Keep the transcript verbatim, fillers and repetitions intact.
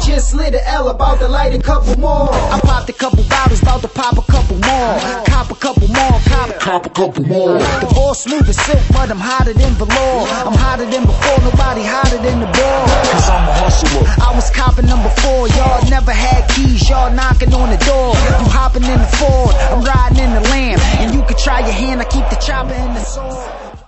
Just lit a L, about to light a couple more. I popped a couple bottles, about to pop a couple more. Cop a couple more, cop, cop a couple more. The ball smooth as silk, but I'm hotter than velour. I'm hotter than before, nobody hotter than the ball. Cause I'm a hustler. I was copping number four, y'all never had keys, y'all knocking on the door. You hopping in the Ford, I'm riding in the Lamb, and you can try your hand, I keep the chopper in the sword.